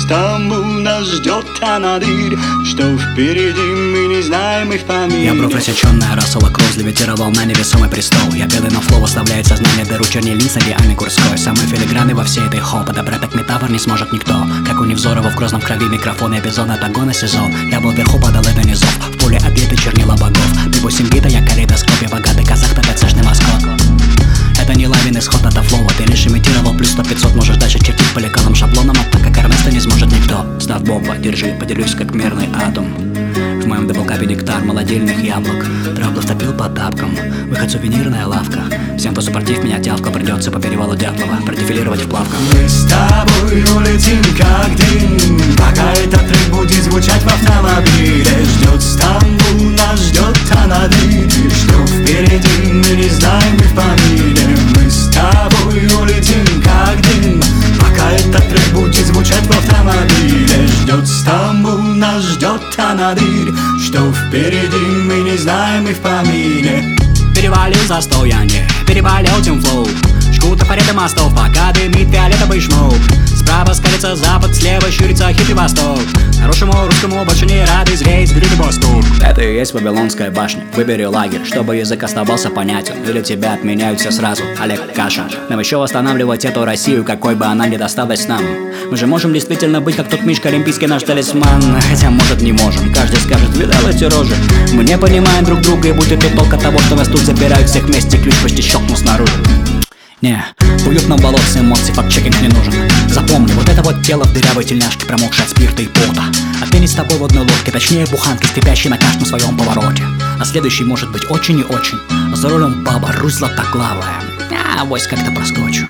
Стамбул, нас ждет Анадырь. Что впереди, мы не знаем и в помине. Я бровь рассеченная, Рассела Кроу левитировал на невесомый престол. Я белый, но флоу оставляет сознание дыру чернилин с идеальной Курской. Самый филигранный во всей этой хоу, подобрать так метафор не сможет никто. Как у Невзорова в грозном крови микрофон и бизон от огона сезон. Я был вверху, подал это низов, в поле отлиты чернила богов. Ты 8 бита, я калейдоскоп, я богатый казах, ты цешный маскот. Это не лавин исход, это флоу, ты лишь имитировал плюс 100-500. Можешь дальше чертить поликоном шаблоном, а так как Эрнеста не сможет никто. Став бомба, держи, поделюсь как мирный атом. В моем даблкапе нектар молодильных яблок. Травлов топил по тапкам, выход сувенирная лавка. Всем, кто супротив меня тявка, придется по перевалу Дятлова продефилировать в плавках. Мы с тобой улетим как дым, пока этот трек будет звучать в автомобиле. Ждет Стамбул, нас ждет Анадырь. Что впереди, мы не знаем и в помине. Мы с тобой улетим как дым, пока этот трек будет звучать в автомобиле. Ждет Стамбул, нас ждет Анадырь. Что впереди, мы не знаем и в помине. Перевалил застой, я не переболел тем флоу. Жгут топореты мостов, пока дымит фиолетовый шмоук. Справа скалится запад, слева щурится хитрый восток. Хорошему русскому больше не рады зреть гриль Восток. Это и есть Вавилонская башня. Выбери лагерь, чтобы язык оставался понятен. Или тебя отменяют все сразу, Олег Каша. Нам еще восстанавливать эту Россию, какой бы она ни досталась нам. Мы же можем действительно быть, как тот Мишка, олимпийский наш талисман. Хотя, может, не можем, каждый скажет, видал эти рожи. Мы не понимаем друг друга, и будет тут толк от того, что нас тут запирают всех вместе. Ключ почти щелкнул снаружи. Не, в уютном болотце эмоций факт-чекинг не нужен. Запомни, вот это вот тело в дырявой тельняшке, промокшее от спирта и пота. Отменить с тобой в одной лодке, точнее буханки, скрипящей на каждом своем повороте. А следующий может быть очень и очень. А за рулем баба, Русь златоглавая. Авось как-то проскочу.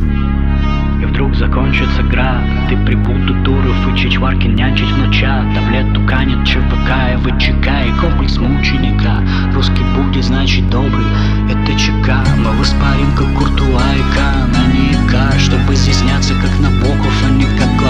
И вдруг закончится град. Ты прибуду дуров и чичварки нянчить внучат. Таблету канет ЧВК и ВЧК и комплекс мученика. Русский будет значит добрый, это ЧК. Мы воспарим как Куртуа и каноника, чтобы изъясняться как Набоков, а не как Глаз.